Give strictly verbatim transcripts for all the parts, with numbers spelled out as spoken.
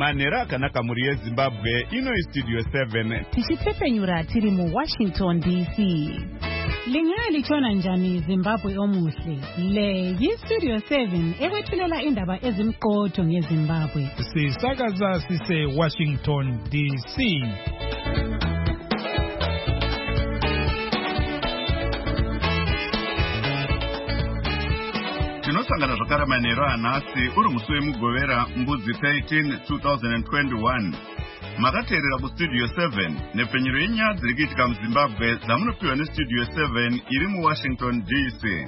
Manera akanaka muri yeZimbabwe ino istudio seven. Tichipfepenyura tiri mu Washington D C. Lingali chona njani Zimbabwe omuhle. Le yi Studio seven ekwethulela indaba ezimqotho ngeZimbabwe. Sisakaza sise Washington D C. Tinosangana zvakare manheru anhasi uri musi wemugovera mbudzi thirteen two thousand twenty-one. Makateerera kustudio seven nepfenyuro yenyaya dziri kuitika muZimbabwe dzamunopiwa nestudio seven iri muWashington D C.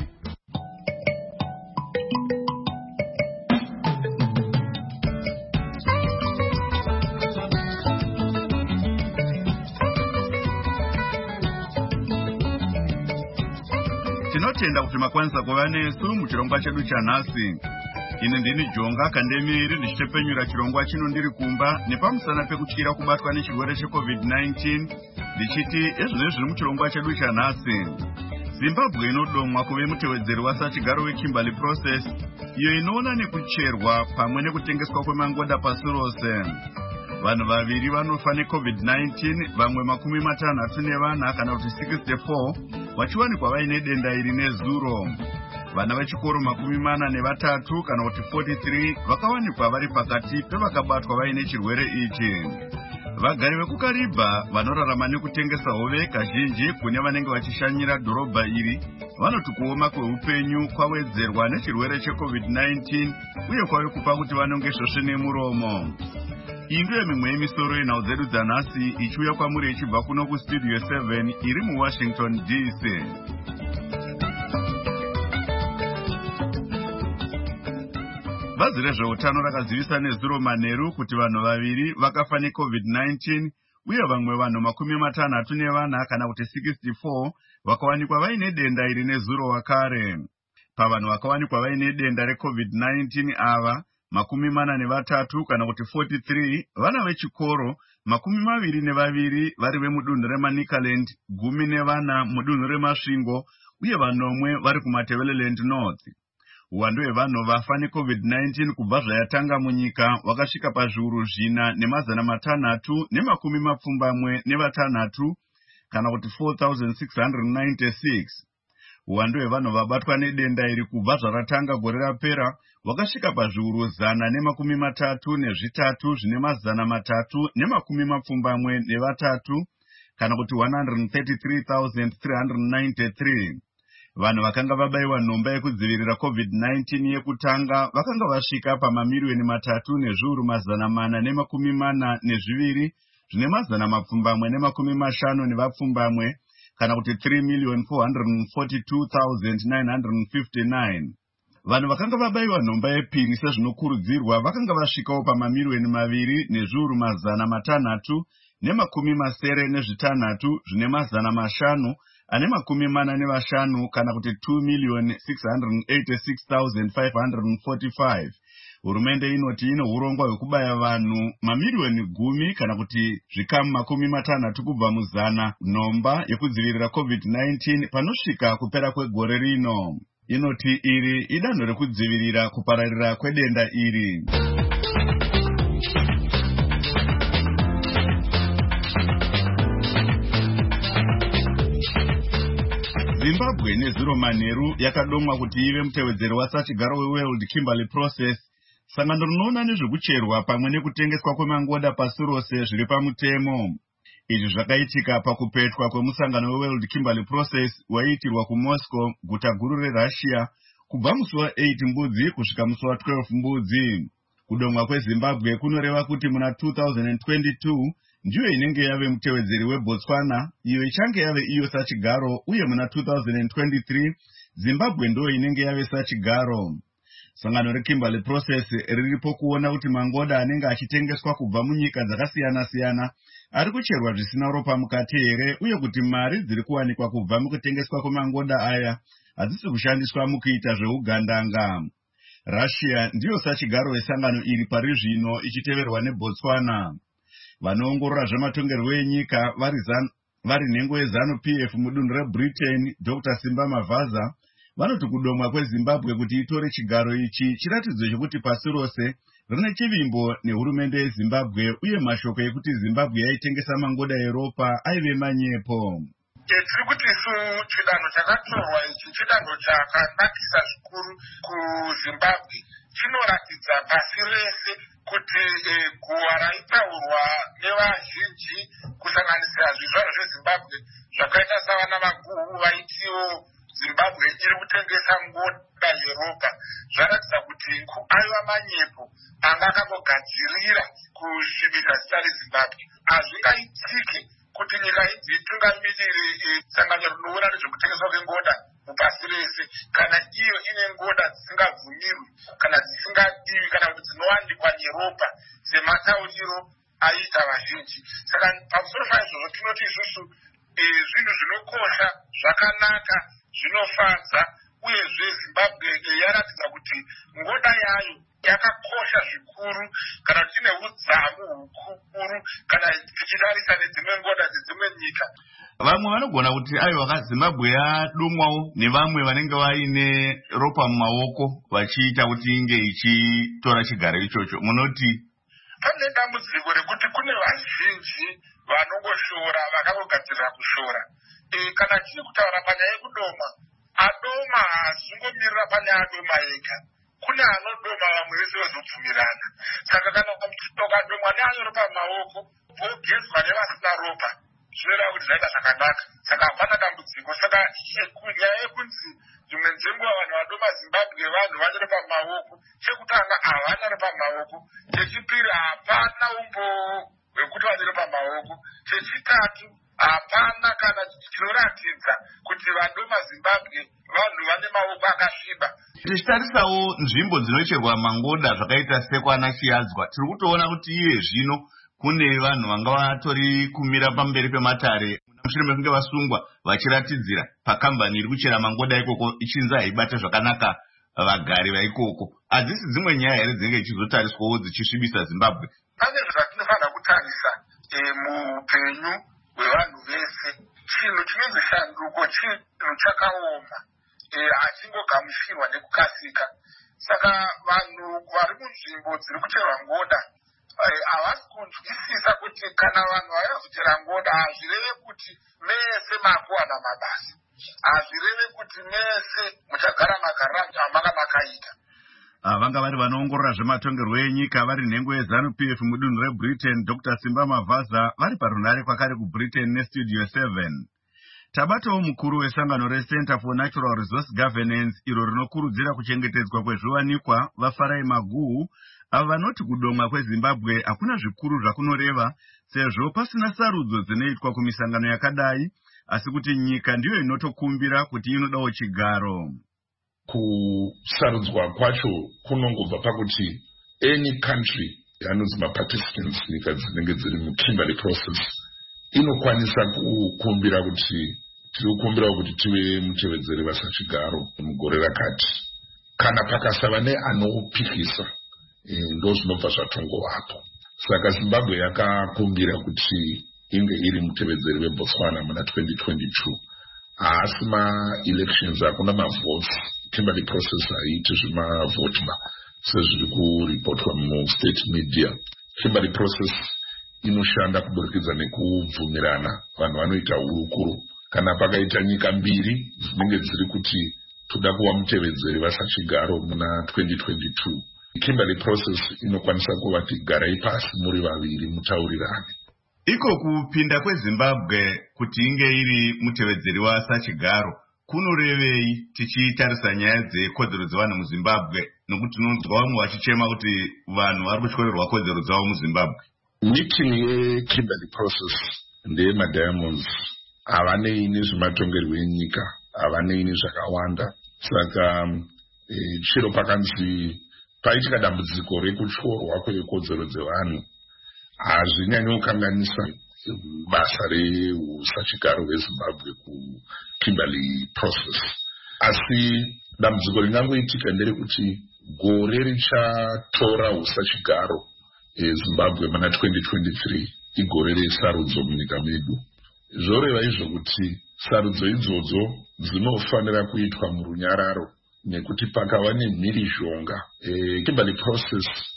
Tinotenda kuti makwanisa kuva nesu muchirongwa chedu chanhasi. Ini ndini Jonga Kandemiri ndichitepenyura chirongwa chino ndiri kumba nepamusana pekutyira kubatwa nechirwere checovid nineteen ndichiti ezvino zviri muchirongwa chedu chanhasi. Zimbabwe inodomwa kuve mutevedzeri wasachigaro weKimberley Process iyo inoona nekucherwa pamwe nekutengeswa kwemangoda pasi rose. Vanhu vaviri vanofa necovid nineteen, vamwe makumi matanhatu nevana kana kuti sixty-four vachiwanikwa vaine denda iri nezuro. Vana vechikoro makumi mana nevatatu kana kuti forty-three vakawanikwa vari pakati pevakabatwa vaine chirwere ichi. Vagari vekuKariba vanorarama nekutengesa hove kazhinji kune vanenge vachishanyira dhorobha iri vanoti kuoma kweupenyu kwawedzerwa nechirwere checovid nineteen uye kwave kupa kuti vanonge svosve nemuromo. Iyi ndiyo mimwe yemisoro yenhau dzedu dzanhasi ichiuya kwamuri ichibva kuno kustudio seven iri muWashington D C. Bazi rezveutano rakazivisa nezuro manheru kuti vanhu vaviri vakafa necovid nineteen uye vamwe vanhu makumi matanhatu nevana kana kuti sixty-four vakawanikwa vaine denda iri nezuro wakare. Pavanhu vakawanikwa vaine denda recovid nineteen ava makumi mana nevatatu kana kuti forty-three vana vechikoro, makumi maviri nevaviri vari vemudunhu reManicaland, gumi nevana mudunhu reMasvingo uye vanomwe vari kuMatabeleland North. Uwandu hwevanhu vafa necovid nineteen kubva zvayatanga munyika wakasvika pazviuru zvina nemazana matanhatu nemakumi mapfumbamwe nevatanhatu kana kuti four thousand six hundred ninety-six. Uwandu hwevanhu vabatwa nedenda iri kubva zvaratanga gore rapera wakasvika pazviuru zana nemakumi matatu nezvitatu zvine mazana matatu nemakumi mapfumbamwe nevatatu kana kuti one hundred thirty-three thousand three hundred ninety-three. Vanhu vakanga vabayiwa nhomba yekudzivirira covid nineteen yekutanga vakanga vasvika pamamiliyoni matatu nezviuru mazana mana nemakumi mana nezviviri zvine mazana mapfumbamwe nemakumi mashanu nevapfumbamwe kana kuti three million four hundred forty-two thousand nine hundred fifty-nine. Vanhu vakanga vabayiwa nhomba yepiri sezvinokurudzirwa vakanga vasvikawo pamamiliyoni maviri nezviuru mazana matanhatu nemakumi masere nezvitanhatu zvine mazana mashanu ane makumi mana nevashanu kana kuti two million six hundred eighty-six thousand five hundred forty-five. Hurumende inoti ine urongwa hwekubaya vanhu mamiliyoni gumi kana kuti zvikamu makumi matanhatu kubva muzana nhomba yekudzivirira covid nineteen panosvika kupera kwegore rino. Inoti iri idanho rekudzivirira kupararira kwedenda iri. Zimbabwe nezuro manheru yakadomwa kuti ive mutevedzeri wasachigaro weWorld Kimberley Process, sangano rinoona nezvekucherwa pamwe nekutengeswa kwemangoda pasi rose zviri pamutemo. Izvi zvakaitika pakupetwa kwemusangano weWorld Kimberley Process waiitirwa kuMoscow, guta guru reRussia, kubva musi wa eight mbudzi kusvika musi wa twelve mbudzi. Kudomwa kweZimbabwe kunoreva kuti muna two thousand twenty-two ndiyo inenge yave mutevedzeri weBotswana iyo ichange yave iyo sachigaro, uye muna two thousand twenty-three Zimbabwe ndo inenge yave sachigaro. Sangano reKimberley Process riripo kuona kuti mangoda anenge achitengeswa kubva munyika dzakasiyana siyana ari kucherwa zvisina ropa mukati here, uye kuti mari dziri kuwanikwa kubva mukutengeswa kwemangoda aya hadzisi kushandiswa mukuita zveugandanga. Russia ndiyo sachigaro wesangano iri pari zvino ichiteverwa neBotswana. Vanoongorora zvematongerwo enyika vari vari nhengo yeZanu P F mudunhu reBritain, Doctor Simba Mavaza, vanoti kudomwa kweZimbabwe kuti itore chigaro ichi chiratidzo chokuti pasi rose rine chivimbo nehurumende yeZimbabwe uye mashoko ekuti Zimbabwe yaitengesa mangoda eropa aive manyepo. Tiri kuti isu chidanho chakatorwa ichi chidanho chakanakisa zvikuru kuZimbabwe. Chinoratidza pasi rese kuti guwa raitaurwa nevazhinji kusanganisira zvizvarwa zveZimbabwe zvakaita savana Maguhu vaitiwo Zimbabwe iri kutengesa ngoda yeropa, zvaratidza kuti aiva manyepo anga akangogadzirira kusvibisa zita reZimbabwe. Hazvingaitike kuti nyika idzi itungamirire sangano rinoona nezvekutengeswa kwengoda mupasi rese kana iyo ine ngoda dzisingabvumirwi kana dzisingadiwi kana kuti dzinowanikwa neropa sematauriro aiita vazhinji. Saka pamusoro paizvozvo tinoti isusu zvinhu zvinokosha, zvakanaka, zvinofadza, uyezve Zimbabwe yaratidza kuti ngoda yayo yakakosha zvikuru kana tine udzamu hukuru kana tichitarisa nedzimwe ngoda dzedzimwe nyika. Vamwe vanogona kuti aiwa Zimbabwe yadumwawo nevamwe vanenge vaine ropa mumaoko vachiita kuti inge ichitora chigaro ichocho. Munoti pane dambudziko rekuti kune vazhinji vanongoshora vakangogadzirira kushora. Kana tiri kutaura panyaya yekudoma, adoma haazvingomirira pane adoma ega. Kune anodoma vamwe vese vazobvumirana. Saka kana ukadomwa neane ropa mumaoko vogezwa nevasina ropa, zvinoreva kuti zvaita zvakanaka. Saka hapana dambudziko. Saka nyaya yekunzi dzimwe dzenguva vanhu vadoma Zimbabwe vanhu vane ropa mumaoko, chekutanga havana ropa mumaoko, chechipiri hapana umboo hwekuti vane ropa mumaoko, chechitatu hapana kana chinoratidza kuti vadoma Zimbabwe vanhu vane maoko akasviba. Tichitarisawo nzvimbo dzinocherwa mangoda zvakaita sekwana Chiadzwa, tiri kutoona kuti iye zvino kune vanhu vanga vatori kumira pamberi pematare mushure mekunge vasungwa vachiratidzira pakambani iri kuchera mangoda ikoko ichinzi haibate zvakanaka vagari vaikoko. Hadzisi dzimwe nyaya here dzinenge ichizotariswawo dzichisvibisa Zimbabwe? Pane zvatinofanira kutarisa muupenyu hwevanhu vese. Chinhu chinonzi shanduko chinhu chakaoma, hachingogamuchirwa nekukasika. Saka vanhu vari munzvimbo dziri kucherwa ngoda havasi kunzwisisa kuti kana vanhu vaizochera ngoda hazvireve kuti mese makuwana mabasa, hazvireve kuti mese muchagara magarira amanga makaita. Vanga vari vanoongorora zvematongerwo enyika vari nhengo yeZANU P F mudunhu reBritain, Doctor Simba Mavhaza vari parunhare kwakare kuBritain neStudio seven. Tabatawo mukuru wesangano reCenter for Natural Resource Governance iro rinokurudzira kuchengetedzwa kwezviwanikwa vaFarai Maguhu ava vanoti kudomwa kweZimbabwe hakuna zvikuru zvakunoreva sezvo pasina sarudzo dzinoitwa kumisangano yakadai, asi kuti nyika ndiyo inotokumbira kuti inodawo chigaro. Kusarudzwa kwacho kunongobva pakuti any country yanonzi maparticipants, nyika dzinenge dziri muKimberley process, inokwanisa kukumbira kuti tiri kukumbirawo kuti tive mutevedzeri vasachigaro mugore rakati. Kana pakasava neanopikisa ndo zvinobva zvatongovapo. Saka Zimbabwe yakakumbira kuti inge iri mutevedzeri weBotswana muna twenty twenty-two. Haasi ma-elections, hakuna ma-votes. Kimberley process haiti zvima-vote ba sezviri kuripotwa mu-state media. Kimberley process inoshanda kuburikidza nekubvumirana vanhu vanoita hurukuru. Kana pakaita nyika mbiri dzinenge dziri kuti toda kuva mutevedzeri vasachigaro muna twenty twenty-two, Kimberley process inokwanisa kuvati garai pasi muri vaviri mutaurirane. Iko kupinda kweZimbabwe kuti inge iri mutevedzeri wasachigaro kunorevei tichitarisa nyaya dzekodzero dzevanhu muZimbabwe, nokuti tinonzwa vamwe vachichema kuti vanhu vari kutyorerwa kodzero dzavo muZimbabwe? Meeting yeKimberley process ndeyemadiamonds havanei nezvematongerwo enyika, havanei nezvakawanda. Saka e, chiro pakanzi paitika dambudziko rekutyorwa kwekodzero dzevanhu hazvinyanyi kukanganisa basa reusachigaro hweZimbabwe kuKimberley process. Asi dambudziko ringangoitika nderekuti gore richatora usachigaro eZimbabwe muna twenty twenty-three igore resarudzo munyika medu. Zvoreva izvo kuti sarudzo idzodzo dzinofanira kuitwa murunyararo nekuti pakava nemhirizhonga. E, Kimberley process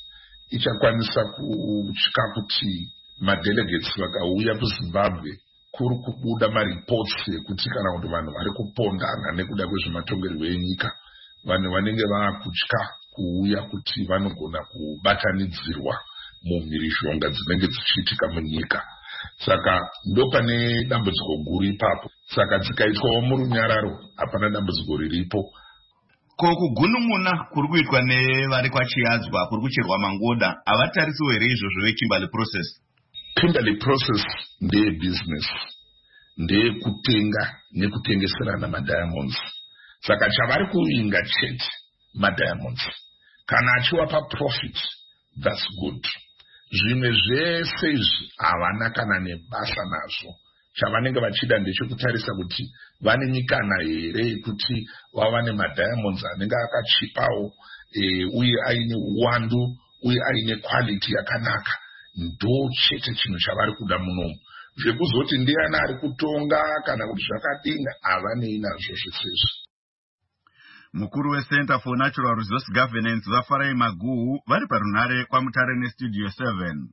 ichakwanisa kutya kuti madelegates vakauya kuZimbabwe kuri kubuda mareports ekuti kana kuti vanhu vari kupondana nekuda kwezvematongerwo enyika, vanhu vanenge vakutya kuuya kuti vanogona kubatanidzirwa mumhirizhonga dzinenge dzichiitika munyika. Saka ndo pane dambudziko guru ipapo. Saka dzikaitwawo murunyararo hapana dambudziko riripo. Ko kugunun'una kuri kuitwa nevari kwaChiyadzwa kuri kucherwa mangoda avatarisiwo here izvozvo veKimberley process? Kimberley process ndeye business, ndeye kutenga nekutengeserana madiamonds. Saka chavari kuinga chete madiamonds. Kana achiwapa profit, that's good. Zvimwe zvese izvi havana kana nebasa nazvo. Chavanenge vachida ndechekutarisa kuti vane mikana here kuti vavane madiamonds anenge akachipawo e, uye aine uwandu uye aine quality yakanaka. Ndo chete chinhu chavari kuda munomu. Zvekuzoti ndiani ari kutonga kana kuti zvakadinga havanei nazvo zvesezvo. Mukuru weCenter for Natural Resource Governance vaFarai Maguhu vari parunhare kwaMutare neStudio seven.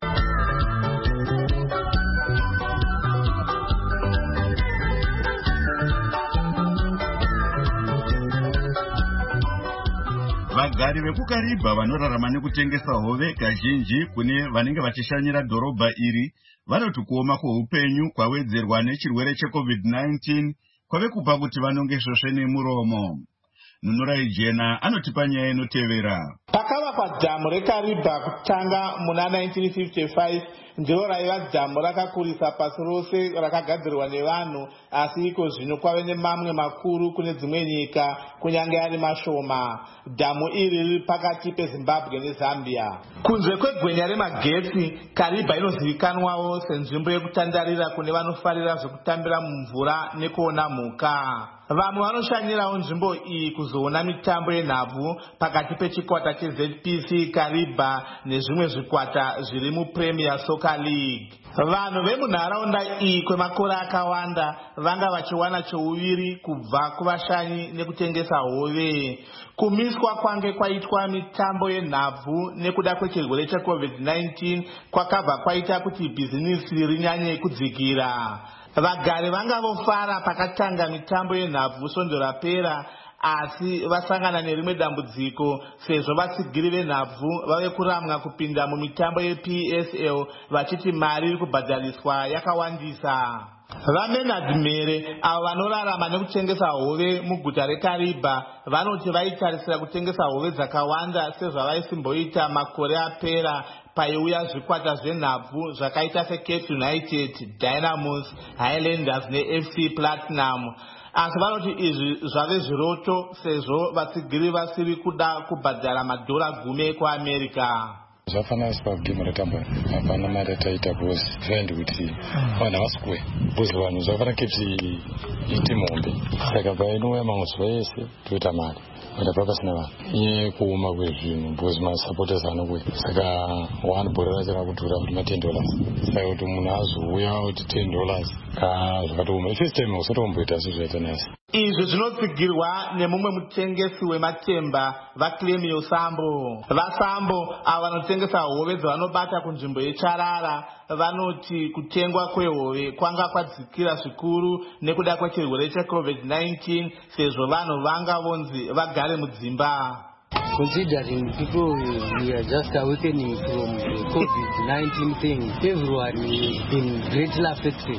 Vagari vekuKariba vanorarama nekutengesa hove kazhinji kune vanenge vachishanyira dhorobha iri vanoti kuoma kweupenyu kwawedzerwa nechirwere cheCovid nineteen kwave kupa kuti vanonge svosve nemuromo. Nunurai Jena anotipa nyaya inotevera. Pakavakwa dhamu reKariba kutanga muna nineteen fifty-five ndiro raiva dhamu rakakurisa pasi rose rakagadzirwa nevanhu, asi iko zvino kwave nemamwe makuru kune dzimwe nyika kunyange ari mashoma. Dhamu iri riri pakati peZimbabwe neZambia. Kunze kwegwenya remagetsi, Kariba inozivikanwawo senzvimbo yekutandarira kune vanofarira zvekutambira mumvura nekuona mhuka. Vamwe vanoshanyirawo nzvimbo iyi kuzoona mitambo yenhabvu pakati pechikwata cheZ P C Kariba nezvimwe zvikwata zviri muPremier Soccer League. Vanhu vemunharaunda iyi kwemakore akawanda vanga vachiwana chouviri kubva kuvashanyi nekutengesa hove. Kumiswa kwange kwaitwa mitambo yenhabvu nekuda kwechirwere cheCovid nineteen kwakabva kwaita kuti bhizinisi rinyanye kudzikira. Vagari vanga vofara pakatanga mitambo yenhabvu svondo rapera, asi vasangana nerimwe dambudziko sezvo vatsigiri venhabvu vave kuramwa kupinda mumitambo yeP S L vachiti mari iri kubhadhariswa yakawandisa. VaMenard Mere avo vanorarama nekutengesa hove muguta reKariba vanoti vaitarisira kutengesa hove dzakawanda sezvavaisimboita makore apera paiuya zvikwata zvenhabvu zvakaita seCape United, Dynamos, Highlanders neF C Platinum. Asi vanoti izvi zvave zviroto sezvo vatsigiri vasiri kuda kubhadhara madhora gumi ekuAmerica. Zvafana sipagima retambo hapana mari taita bosi zvaendi kuti vanhu havasukwe bosi vanhu zvafana kepsi iti mombe saka painouya mamwe zuva yese toita mari ndapa pasina vanhu iye kuuma kwezvinhu bosi masupporters anokwe saka one bhora racho rakudhura kuti ma ten dollars saka kuti munhu azouya kuti ten dollars ka zvakatouma first time usatomboita sezvaita nasi. Izvi zvinotsigirwa nemumwe mutengesi wematemba vaClemio Sambo. VaSambo ava vanotengesa hove dzavanobata kunzvimbo yeCharara vanoti kutengwa kwehove kwanga kwadzikira zvikuru nekuda kwechirwere cheCovid nineteen sezvo vanhu vanga vonzi vagare mudzimba. Considering people we are just awakening from the COVID nineteen thing, everyone has been greatly affected.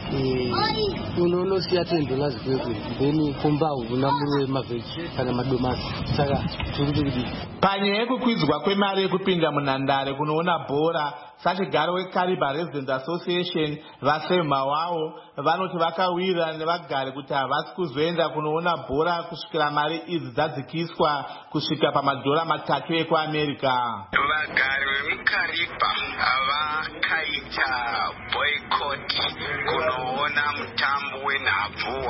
Unono siya ten dollars kwekwe, then kumba unamuru maveji kana madomasi. Saka tukudi. Panyaya yekukwidzwa kwemari yekupinda munhandare kunoona bhora, sachigaro weKariba Residents Association vasema wavo vanoti vakawira nevagari kuti havasi kuzoenda kunoona bhora kusvikira mari idzi dzadzikiswa kusvika pamadhora matatu ekuAmerica. Vagari vemuKariba vakaita boycott kunoona mutambo wenhabvu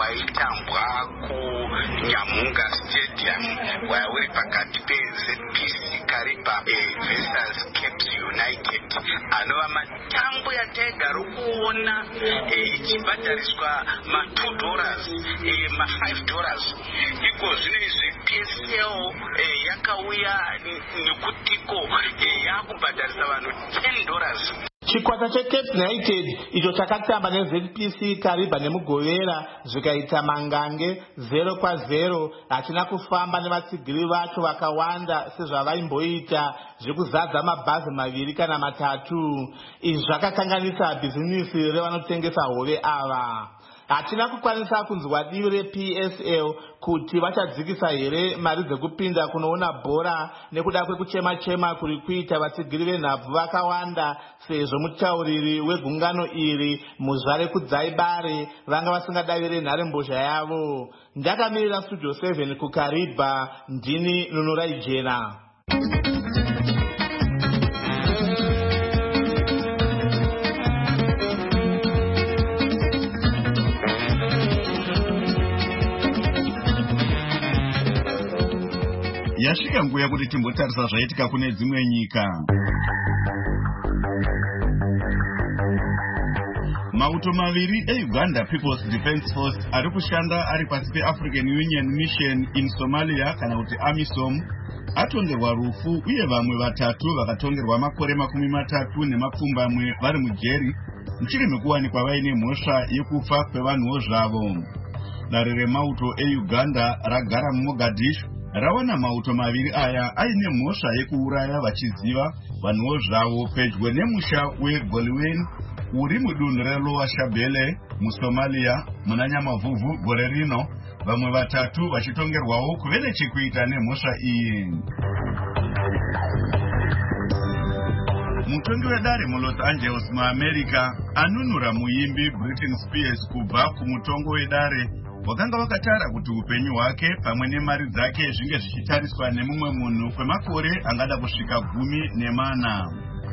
waitambwa kuNyamunga Stadium wauri pakati peZ P C Kariba eh, versus Caps United anova matambo yataigara kuona ichibhadhariswa eh, ma two dollars eh, ma five dollars iko zvino izvi P S L eh, yakauya nekutiko eh, yakubhadharisa vanhu ten dollars. Chikwata cheCape United icho chakatamba neZ P C Kariba nemugovera zvikaita mangange zero kwa zero hachina kufamba nevatsigiri vacho vakawanda sezvavaimboita zvekuzadza mabhazi maviri kana matatu. Izvi zvakakanganisa bhizinisi revanotengesa hove ava. Hatina kukwanisa kunzwa divi reP S L kuti vachadzikisa here mari dzekupinda kunoona bhora nekuda kwekuchema-chema kuri kuita vatsigiri venhabvu vakawanda sezvo mutauriri wegungano iri muzvare kuDzaibare vanga vasingadavire nharembozha yavo. Ndakamirira Studio seven kuKariba, ndini Nunurai Jena. Yasvika nguva kuti timbotarisa zvaitika kune dzimwe nyika. Mauto maviri eUganda People's Defence Force ari kushanda ari pasi peAfrican Union Mission in Somalia kana kuti AMISOM atongerwa rufu uye vamwe vatatu vakatongerwa makore makumi matatu nemapfumbamwe vari mujeri mushure mekuwanikwa vaine mhosva yekufa kwevanhuwo zvavo. Dare remauto eUganda ragara muMogadishu rawana mauto maviri aya aine mhosva yekuuraya vachiziva vanhuwo zvavo pedyo nemusha weGolwen uri mudunhu reLower Shabelle muSomalia muna Nyamavhuvhu gore rino, vamwe vatatu vachitongerwawo kuve nechekuita nemhosva iyi. Mutongi wedare muLos Angeles muAmerica anunura muimbi Britney Spears kubva kumutongo wedare wakanga wakatara kuti upenyu hwake pamwe nemari dzake zvinge zvichitariswa nemumwe munhu kwemakore angada kusvika gumi nemana.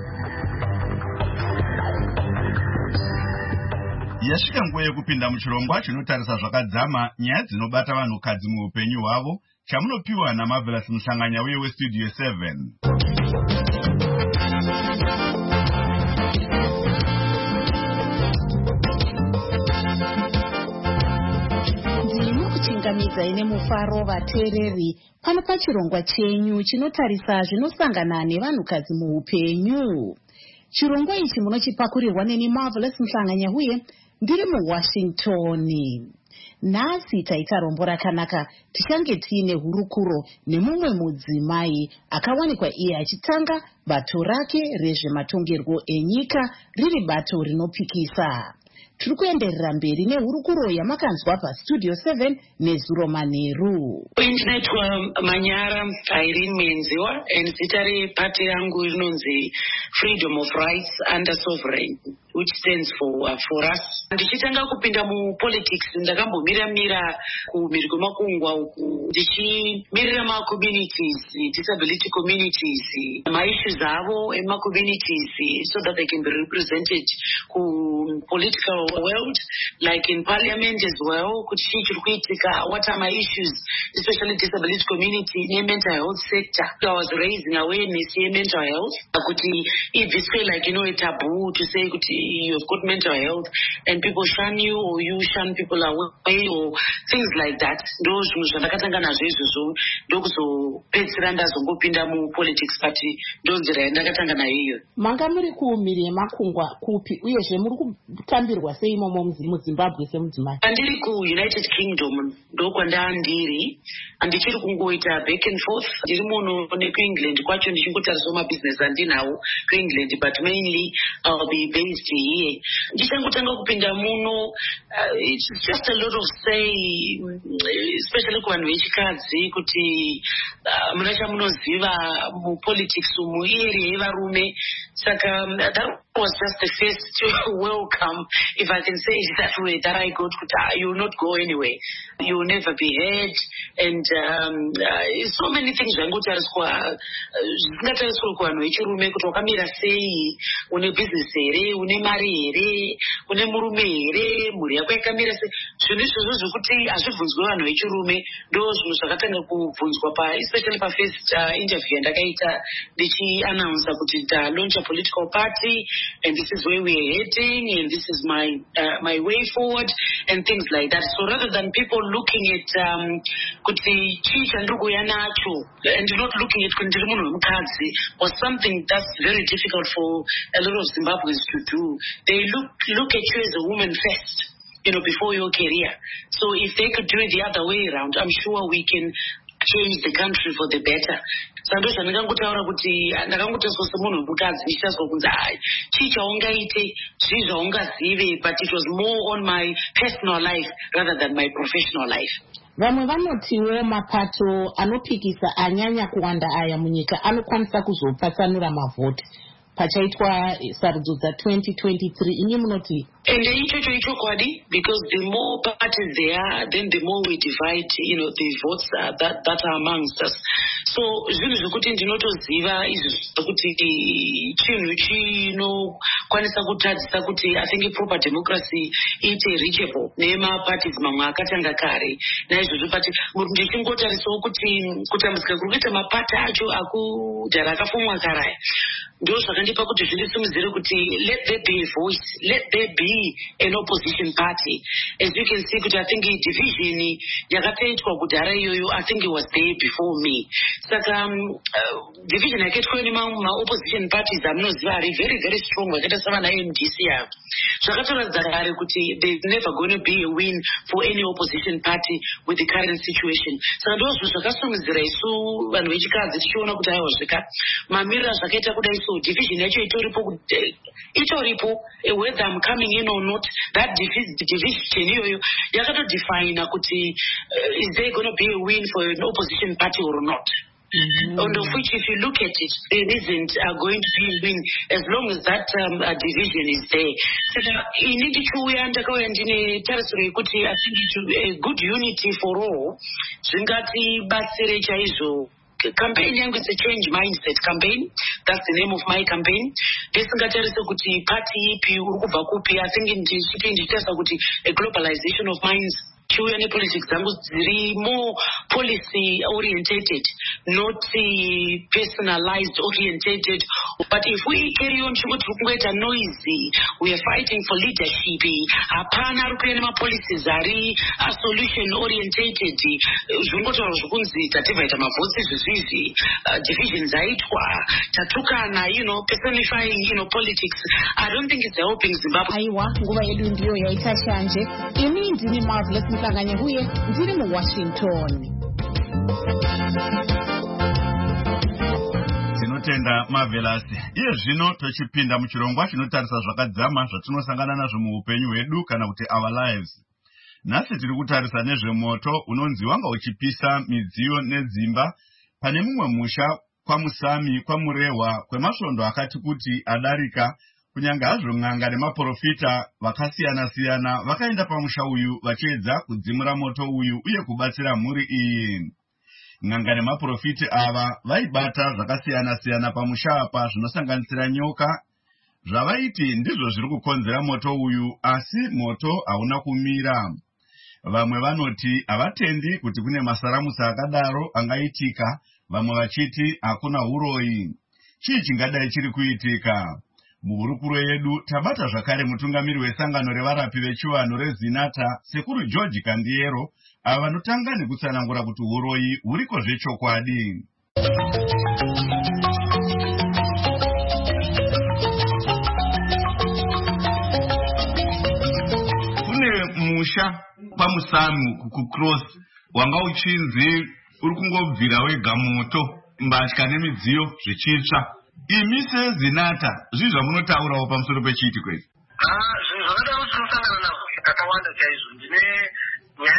Yasvika nguva yekupinda muchirongwa chinotarisa zvakadzama nyaya dzinobata vanhukadzi muupenyu hwavo chamunopiwa naMarvelous Musanganya uye weStudio seven. Kuchingamidza ine mufaro vateereri pano pachirongwa chenyu chinotarisa zvinosangana nevanhukadzi muupenyu. Chirongwa ichi munochipakurirwa neni Marvelous Musanganya uye ndiri muWashington. Nhasi taita rombo rakanaka, tichange tiine hurukuro nemumwe mudzimai akawanikwa iye achitanga bato rake rezvematongerwo enyika riri bato rinopikisa. Tiri kuenderera mberi nehurukuro yamakanzwa paStudio seven neZuro Manheru. Ndinaitwa Manyara Irene Menziwa zita repati yangu rinonzi Freedom of Rights Under Sovereign, which stands for uh, for us. Ndichitanga kupinda mu politics ndakambomira mira kumhiri kwemakungwa uku ndichimirira ma communities, disability communities, ma issues avo ema communities so that they can be represented ku political world, like in parliament as well. Kuti chiri kuitika, what are my issues, especially disability community in mental health sector. I was raising awareness in mental health. Kuti if it's feel like, you know, a taboo to say kuti you've got mental health and people shun you or you shun people away or things like that. Those who ndakatanga nazvo izvozvo ndokuzopedzisira ndazongopinda mu politics, but ndonzira ndakatanga nayo iyo. Manga muri kuumiri yemakungwa kupi uyezve muri kutambirwa sei imomo muZimbabwe semudzimai? Andiri kuUnited Kingdom ndokwandandiri, andichiri kungoita back and forth. Ndiri muno nekuEngland kwacho ndichingotariswa mabusiness andinawo kuEngland, but mainly I'll be based here. Ndichangotanga kupinda muno, uh, it's just a lot of say, especially kuvanhu vechikadzi kuti uh, muna chamunoziva mu politics umu area yevarume Saka um, that was just the first welcome, if I can say it that way, that I got to, uh, you will not go anywhere. You will never be heard. And um, uh, so many things zvangotariswa zvisingatariswa kuvanhu vechirume kuti wakamira sei, une business here, une mari here, une murume here, mhuri yako yakamira sei. Zvinhu izvozvo zvokuti hazvibvunzwe vanhu vechirume ndo zvinhu zvakatanga kubvunzwa pa especially pa first uh, interview yandakaita ndichiannounce kuti ndalaunch a political party and this is where we are heading and this is my uh, my way forward and things like that. So rather than people looking at um, kuti chii chandiri kuuya nacho and not looking at kuti ndiri munhu wemukadzi was something that's very difficult for a lot of Zimbabweans to do. They look look at you as a woman first, you know, before your career. So if they could do it the other way around, I'm sure we can change the country for the better. Sando zvandakangotaura kuti ndakangoteswa semunhu wemukadzi ndichitazwa kunzi hai chii chaungaite zvii zvaungazive, but it was more on my personal life rather than my professional life. Vamwe vanotiwo mapato anopikisa anyanya kuwanda aya munyika anokwanisa kuzopatsanura mavhoti pachaitwa sarudzo dza twenty twenty-three. Inyi munoti? And ichocho ichokwadi, because the more parties there are, then the more we divide, you know, the votes uh, that, that are amongst us. So zvinhu zvekuti ndinotoziva izvi zvekuti chinhu chinokwanisa kutadzisa kuti I think proper democracy ite reachable nemaparties mamwe akatanga kare naizvozvo, but ndichingotarisawo kuti kutambudzika kuri kuita mapati acho akudhara akafumwa karaya ndo zvakandipa kuti zvindisimudzire kuti let there be a voice, let there be an opposition party. As you can see, kuti I think division yakataitwa kudhara iyoyo I think it was there before me. Saka um, uh, division yakaitwa nemaopposition parties amunoziva ari very very strong vakaita savana M D C avo zvakatoratidza kare kuti there's never going to be a win for any opposition party with the current situation. Saka ndo zvinhu zvakasimudzira isu vanhu vechikadzi tichiona kuti aiwa zvika mamirira zvakaita kudai so division yacho itoripo itoripo whether I'm coming in or not, that division iyoyo yakatodefine kuti uh, is there going to be a win for an opposition party or not. Mm-hmm. And of which, if you look at it, there isn't uh, going to be a win as long as that um, uh, division is there. So you need to undergo and in a kuti I think it a good unity for all. Zvingati basere chaizo. Campaign yangu is a change mindset campaign. That's the name of my campaign. Desingatarisa kuti party ipi urikubva kupi. I think ndichitesa kuti a globalization of minds. Chiuya nepolitics dzangu dziri more policy orientated, not personalized orientated. But if we carry on chikuti kungoita noisy, we are fighting for leadership. Hapana rukuya nema policies ari solution orientated. Zvongotaura zvokunzi tativaita mavhotsi zvezvizvi, divisions aitwa, tatukana, you know, personifying, you know, politics. I don't think it's helping Zimbabwe. Aiwa, nguva yedu ndiyo yaita shanje. Ini ndini Marvelous Mhlanganya huye ndiri mu Washington. Tinotenda Marvelous. Iye zvino tochipinda muchirongwa chinotarisa zvakadzama zvatinosangana nazvo muupenyu hwedu kana kuti our lives. Nhasi tiri kutarisa nezvemoto unonzi wanga uchipisa midziyo nedzimba pane mumwe musha kwaMusami kwaMurehwa kwemasvondo akati kuti adarika. Kunyanga hazvo n'anga nemaprofita vakasiyana siyana vakaenda pamusha uyu vachiedza kudzimura moto uyu uye kubatsira mhuri iyi. N'anga nemaprofita ava vaibata zvakasiyana siyana pamusha apa zvinosanganisira nyoka. Zvavaiti ndizvo zviri kukonzera moto uyu, asi moto hauna kumira. Vamwe vanoti havatendi kuti kune masaramusa akadaro angaitika, vamwe vachiti hakuna uroyi. Chii chingadai chiri kuitika? Muhurukuro yedu tabata zvakare mutungamiri wesangano revarapi vechivanhu reZinata, Sekuru George Kandiero, ava vanotanga nekutsanangura kuti uroyi huriko zvechokwadi. Kune musha paMusami kucross wanga uchinzi uri kungobvira wega moto, mbatya nemidziyo zvichitsva. Imi seZinata zvizvi zvamunotaurawo pamusoro pechiitiko ichi? Ah, zvinhu zvakadaro tinosangana nazvo zvakawanda chaizvo. Ndine nyaya dzakati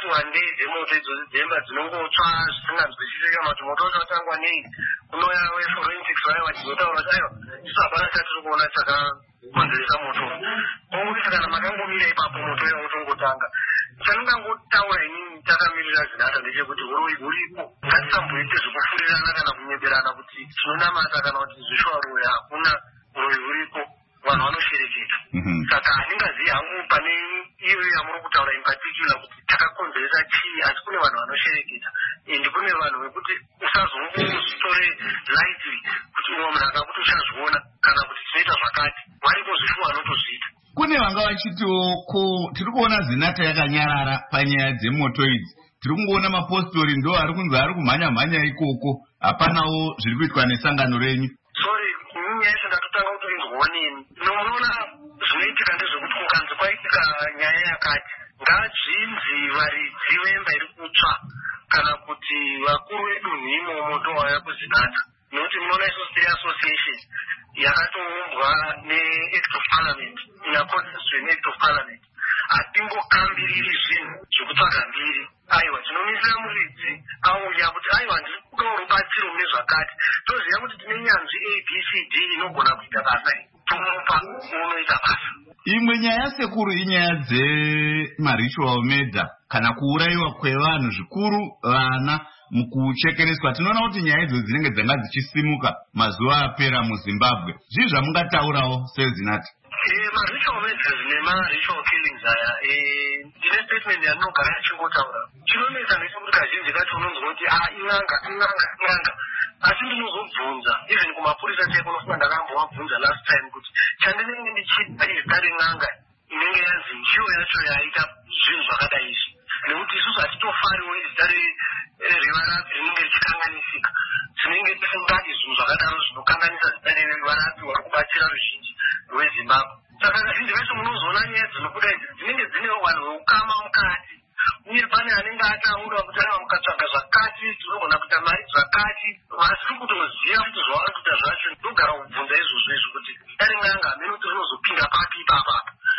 thirty one days dzemoto idzozi dzemba dzinongotsva zvisinganzwisise kana kuti moto wacho watangwa nei. Kunouya weforensics vaya vachinotaura kuti aiwa isu hapana chatiri kuona chakakonzeresa moto. Kokuti kana makangomira ipapo moto uyo utongotanga. Chandingangotaura inini takamirira Zinatha ndechekuti huripo. Ngatisamboite zvekufurirana kana kunyeberana kuti tinonamata kana kuti zvishwaruya hakuna uroyi huripo. Vanhu vanoshereketa. Saka handingazivi hangu pane iyo yamuri kutaura in particular kuti takakonzeresa chii, asi kune vanhu vanoshereketa. Ende kune vanhu vekuti usazongozvitore lightly kuti umwe munhu akakuti uchazviona kana kuti tinoita zvakati. Varipo zvishuwa vanotozviita. Kune vanga vachitiwo ko tiri kuona Zinatha yakanyarara panyaya dzemoto idzi. Tiri kungoona mapostori ndo ari kunzi ari kumhanya mhanya ikoko. Hapanawo zviri kuitwa nesangano renyu. Sorry, nyaya yacho ndatotanga kutoinzwaoneni. Nomunoona zvinoitika ndezvekuti kukanzi kwaitika nyaya yakati ngazvinzi varidzi vemba iri kutsva kana kuti vakuru vedu nhimo moto waya kuZinatha. Nokuti munoona isu City Association yakatoumbwa ne-Act of Parliament, in accordance with Act of Parliament. Hatingokambiriri zvinhu zvekutsvaga mbiri. Aiwa tinomisira muridzi auya kuti aiwa ndiri kudawo rubatsiro mune zvakati. Toziva kuti tine nyanzvi A B C D inogona kuita basa iri. Tomupa unoita basa. Imwe nyaya sekuru inyaya dzemaritual murder kana kuurayiwa kwevanhu zvikuru vana mukuchekereswa. Tinoona kuti nyaya idzo dzinenge dzanga dzichisimuka mazuva apera muZimbabwe. Zvii zvamungataurawo seZinatha? Eh, maritual murders nemaritual killings aya, eh, ndine statement yandinogara ndichingotaura. Chinonetsa ndechekuti kazhinji kacho unonzwa kuti ah in'anga in'anga in'anga. Asi ndinozobvunza even kumapurisa chaipo unofunga ndakambovabvunza last time kuti chandinenge ndichida izidare n'anga inenge yanzi ndiyo yacho yaita zvinhu zvakadai izvi. Nekuti isusu hatitofariwo izidare revarapi rinenge richikanganisika. Tinenge tisingadi zvinhu zvakadaro zvinokanganisa zidare revarapi vari kubatsira ruzhinji rweZimbabwe. Saka kazhinji kacho munozoona nyaya dzinobuda idzi dzinenge dzine vanhu veukama mukati. Uye pane anenge ataura kuti aiwa mukatsvaga zvakati tinogona kuita mari zvakati. Vasiri kutoziva kuti zvavari kuita zvacho. Ndogara kubvunza izvozvo izvi kuti dare n'anga hamene kuti rinozopinda papi ipapa.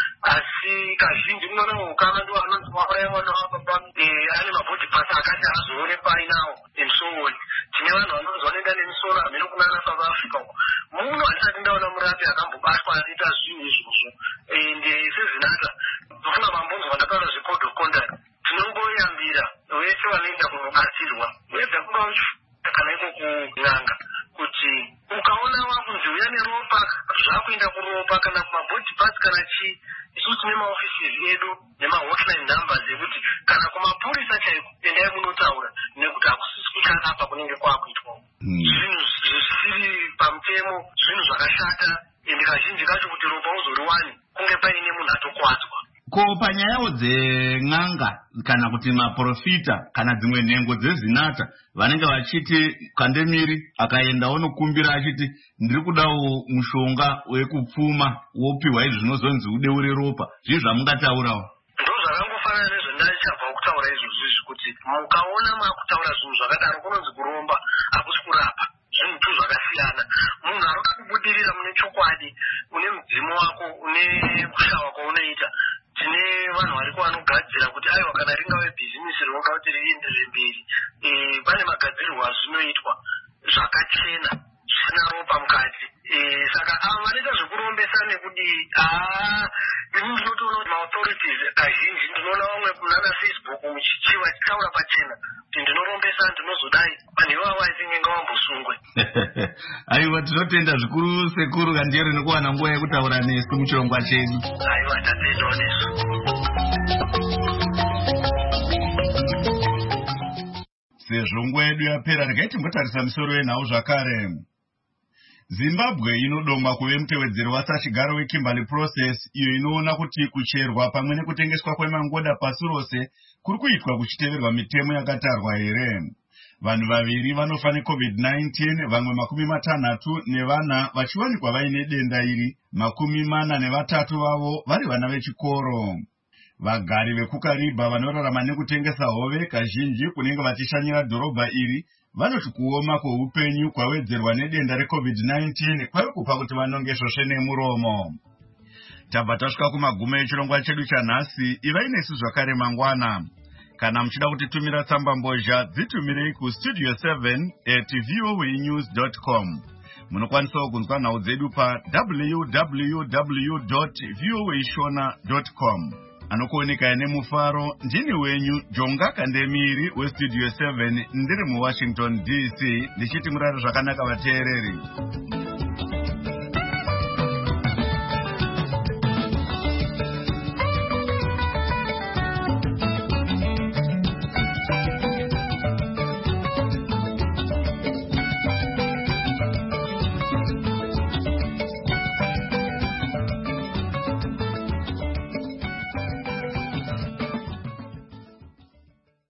Asi kazhinji munoona ukama ndiwo anonzi wauraya mwana wababa ane mabhodhi pasi akati hazoonekwa ainawo and so on. Tine vanhu vanonzi vanoenda nemisoro hamene kunana South Africa uko. Muno handisati ndaona murapi akambobatwa anoita zvinhu izvozvo. Ende seZinatha tofunga mambonzo vandataura zve-code of conduct. Tinongoyambira vese vanoenda kunobatsirwa. Wega kuba kana iko kun'anga kuti ukaona wakunzi uya neropa zvakuenda kuropa kana kumabhodhi pasi kana chii. Isusu tine maoffices edu nemahotline numbers ekuti kana kumapurisa chaiko endai munotaura nekuti hakusisi kuchakapa kunenge kwakuitwa. Zvinhu zvisiri pamutemo, zvinhu zvakashata, ende kazhinji kacho kuti ropa uzoriwani kunge paine munhu atokwadzwa. Ko panyayawo dzen'anga kana kuti maprofita kana dzimwe nhengo dzeZinatha vanenge vachiti Kandemiri akaenda onokumbira achiti ndiri kudawo mushonga wekupfuma wopiwa izvi zvinozonzi udeure ropa. Zvii zvamungataurawo? Ndozvakangofanana nezvendachabva kutaura izvozvo kuti mukaona makutaura zvinhu zvakadaro kunonzi kuromba hakusi kurapa. Zvinhu tu zvakasiyana. Munhu ari kubudirira mune chokwadi, une mudzimu wako, une kushawa kwaunoita. Tine vanhu variko vanogadzira kuti aiwa kana ringave bhizinisi rinonga kuti rienderere mberi. Eh, pane magadzirwo azvinoitwa zvakachena zvisina ropa mukati. Eh, saka ava vanoita zvekurombesa nekudii ah ini ndinotoona kuti maauthorities kazhinji ndinoona vamwe kunana Facebook muchichiva chitaura pachena kuti ndinorombesa ndinozodai vanhu ivavo aitinge ngavambosungwe. Aiwa tinotenda zvikuru sekuru Kandiyere nekuwana nguva yekutaura nesu muchirongwa chedu. Aiwa tatenda nesu. Sezvo nguva yedu yapera regai timbotarisa misoro yenhau zvakare. Zimbabwe inodomwa kuve mutevedzeri wasachigaro weKimberley Process, iyo inoona kuti kucherwa pamwe nekutengeswa kwemangoda pasi rose kuri kuitwa kuchiteverwa mitemo yakatarwa here. Vanhu vaviri vanofa neCovid nineteen, vamwe makumi matanhatu nevana vachiwanikwa vaine denda iri, makumi mana nevatatu vavo vari vana vechikoro. Vagari vekuKariba vanorarama nekutengesa hove kazhinji kunenge vachishanyira dhorobha iri vanoti kuoma kweupenyu kwawedzerwa nedenda reCovid nineteen kwave kupa kuti vanonge svosve nemuromo. Tabva tasvika kumagumo echirongwa chedu chanhasi. Ivai nesu zvakare mangwana. Kana muchida kutitumira tsamba mbozha dzitumirei kustudio seven at voanews dot com. Munokwanisawo kunzwa nhau dzedu pa w w w dot voashona dot com. Anokuoneka nemufaro ndini wenyu Jonga Kandemiri westudio seven ndiri muWashington D C ndichiti murare zvakanaka vateereri.